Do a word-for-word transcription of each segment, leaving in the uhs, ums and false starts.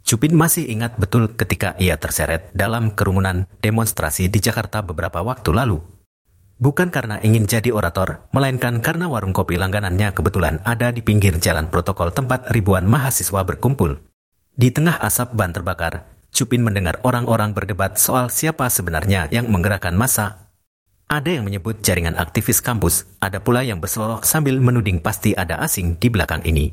Cupin masih ingat betul ketika ia terseret dalam kerumunan demonstrasi di Jakarta beberapa waktu lalu. Bukan karena ingin jadi orator, melainkan karena warung kopi langganannya kebetulan ada di pinggir jalan protokol tempat ribuan mahasiswa berkumpul. Di tengah asap ban terbakar, Cupin mendengar orang-orang berdebat soal siapa sebenarnya yang menggerakkan massa. Ada yang menyebut jaringan aktivis kampus, ada pula yang berseloroh sambil menuding pasti ada asing di belakang ini.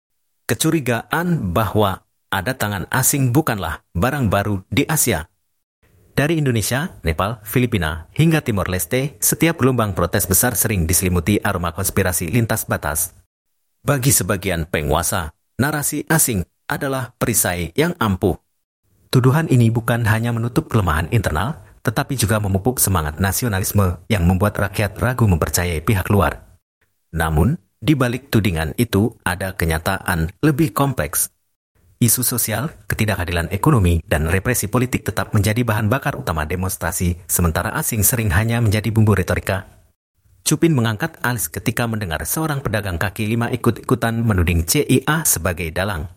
Kecurigaan bahwa ada tangan asing bukanlah barang baru di Asia. Dari Indonesia, Nepal, Filipina, hingga Timor Leste, setiap gelombang protes besar sering diselimuti aroma konspirasi lintas batas. Bagi sebagian penguasa, narasi asing adalah perisai yang ampuh. Tuduhan ini bukan hanya menutup kelemahan internal, tetapi juga memupuk semangat nasionalisme yang membuat rakyat ragu mempercayai pihak luar. Namun, di balik tudingan itu ada kenyataan lebih kompleks. Isu sosial, ketidakadilan ekonomi, dan represi politik tetap menjadi bahan bakar utama demonstrasi, sementara asing sering hanya menjadi bumbu retorika. Cupin mengangkat alis ketika mendengar seorang pedagang kaki lima ikut-ikutan menuding C I A sebagai dalang.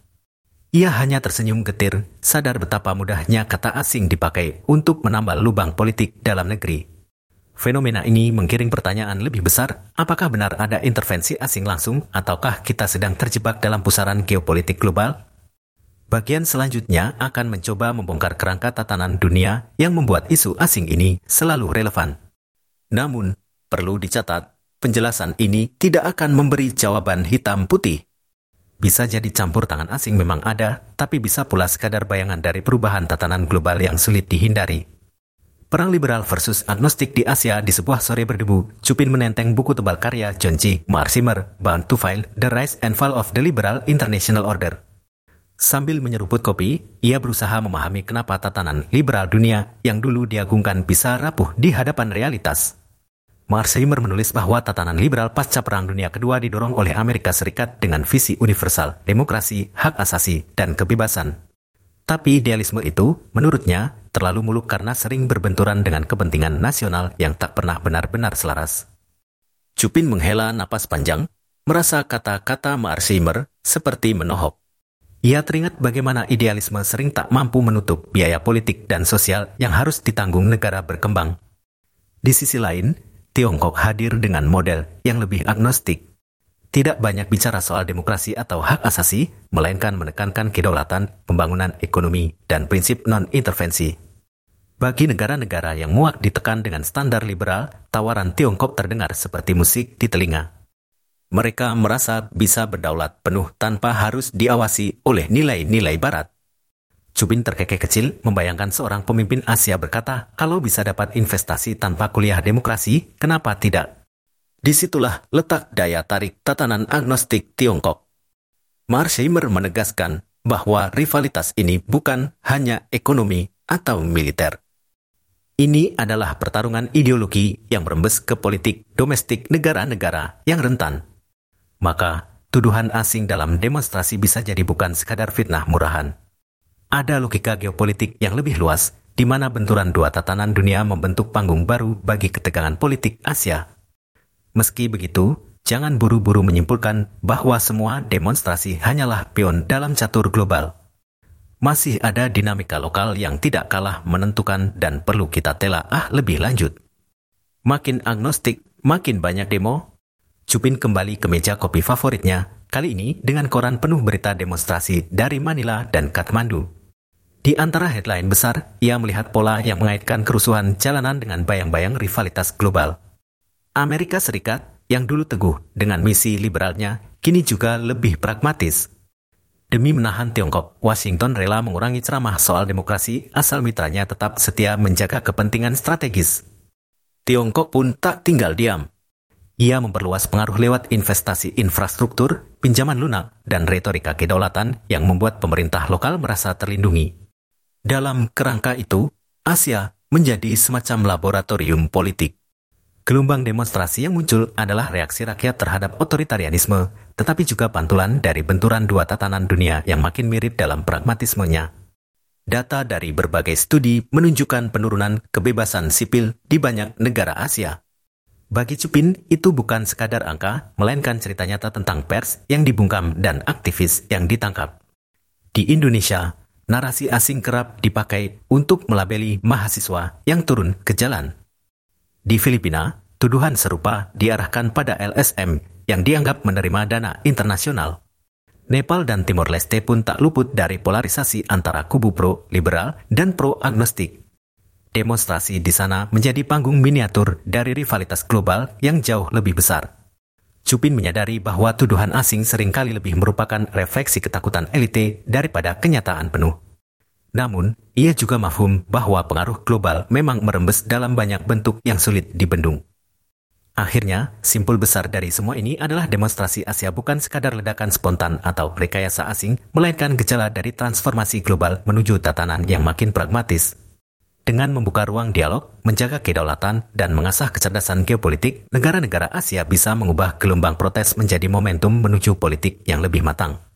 Ia hanya tersenyum getir, sadar betapa mudahnya kata asing dipakai untuk menambal lubang politik dalam negeri. Fenomena ini menggiring pertanyaan lebih besar, apakah benar ada intervensi asing langsung, ataukah kita sedang terjebak dalam pusaran geopolitik global? Bagian selanjutnya akan mencoba membongkar kerangka tatanan dunia yang membuat isu asing ini selalu relevan. Namun, perlu dicatat, penjelasan ini tidak akan memberi jawaban hitam putih. Bisa jadi campur tangan asing memang ada, tapi bisa pula sekadar bayangan dari perubahan tatanan global yang sulit dihindari. Perang liberal versus agnostik di Asia di sebuah sore berdebu, Cupin menenteng buku tebal karya John G. Marsimer, Bound to Fail, The Rise and Fall of the Liberal International Order. Sambil menyeruput kopi, ia berusaha memahami kenapa tatanan liberal dunia yang dulu diagungkan bisa rapuh di hadapan realitas. Marsimer menulis bahwa tatanan liberal pasca Perang Dunia Kedua didorong oleh Amerika Serikat dengan visi universal, demokrasi, hak asasi, dan kebebasan. Tapi idealisme itu, menurutnya, terlalu muluk karena sering berbenturan dengan kepentingan nasional yang tak pernah benar-benar selaras. Cupin menghela napas panjang, merasa kata-kata Marsimer seperti menohok. Ia teringat bagaimana idealisme sering tak mampu menutup biaya politik dan sosial yang harus ditanggung negara berkembang. Di sisi lain, Tiongkok hadir dengan model yang lebih agnostik. Tidak banyak bicara soal demokrasi atau hak asasi, melainkan menekankan kedaulatan, pembangunan ekonomi, dan prinsip non-intervensi. Bagi negara-negara yang muak ditekan dengan standar liberal, tawaran Tiongkok terdengar seperti musik di telinga. Mereka merasa bisa berdaulat penuh tanpa harus diawasi oleh nilai-nilai Barat. Cupin terkekeh kecil membayangkan seorang pemimpin Asia berkata, kalau bisa dapat investasi tanpa kuliah demokrasi, kenapa tidak? Disitulah letak daya tarik tatanan agnostik Tiongkok. Marsimer menegaskan bahwa rivalitas ini bukan hanya ekonomi atau militer. Ini adalah pertarungan ideologi yang merembes ke politik domestik negara-negara yang rentan. Maka, tuduhan asing dalam demonstrasi bisa jadi bukan sekadar fitnah murahan. Ada logika geopolitik yang lebih luas, di mana benturan dua tatanan dunia membentuk panggung baru bagi ketegangan politik Asia. Meski begitu, jangan buru-buru menyimpulkan bahwa semua demonstrasi hanyalah pion dalam catur global. Masih ada dinamika lokal yang tidak kalah menentukan dan perlu kita telaah lebih lanjut. Makin agnostik, makin banyak demo. Cupin kembali ke meja kopi favoritnya, kali ini dengan koran penuh berita demonstrasi dari Manila dan Kathmandu. Di antara headline besar, ia melihat pola yang mengaitkan kerusuhan jalanan dengan bayang-bayang rivalitas global. Amerika Serikat, yang dulu teguh dengan misi liberalnya, kini juga lebih pragmatis. Demi menahan Tiongkok, Washington rela mengurangi ceramah soal demokrasi asal mitranya tetap setia menjaga kepentingan strategis. Tiongkok pun tak tinggal diam. Ia memperluas pengaruh lewat investasi infrastruktur, pinjaman lunak, dan retorika kedaulatan yang membuat pemerintah lokal merasa terlindungi. Dalam kerangka itu, Asia menjadi semacam laboratorium politik. Gelombang demonstrasi yang muncul adalah reaksi rakyat terhadap otoritarianisme, tetapi juga pantulan dari benturan dua tatanan dunia yang makin mirip dalam pragmatismenya. Data dari berbagai studi menunjukkan penurunan kebebasan sipil di banyak negara Asia. Bagi Cupin, itu bukan sekadar angka, melainkan cerita nyata tentang pers yang dibungkam dan aktivis yang ditangkap. Di Indonesia, narasi asing kerap dipakai untuk melabeli mahasiswa yang turun ke jalan. Di Filipina, tuduhan serupa diarahkan pada L S M yang dianggap menerima dana internasional. Nepal dan Timor Leste pun tak luput dari polarisasi antara kubu pro-liberal dan pro-agnostik. Demonstrasi di sana menjadi panggung miniatur dari rivalitas global yang jauh lebih besar. Chupin menyadari bahwa tuduhan asing seringkali lebih merupakan refleksi ketakutan elite daripada kenyataan penuh. Namun, ia juga mafhum bahwa pengaruh global memang merembes dalam banyak bentuk yang sulit dibendung. Akhirnya, simpul besar dari semua ini adalah demonstrasi Asia bukan sekadar ledakan spontan atau rekayasa asing, melainkan gejala dari transformasi global menuju tatanan yang makin pragmatis. Dengan membuka ruang dialog, menjaga kedaulatan, dan mengasah kecerdasan geopolitik, negara-negara Asia bisa mengubah gelombang protes menjadi momentum menuju politik yang lebih matang.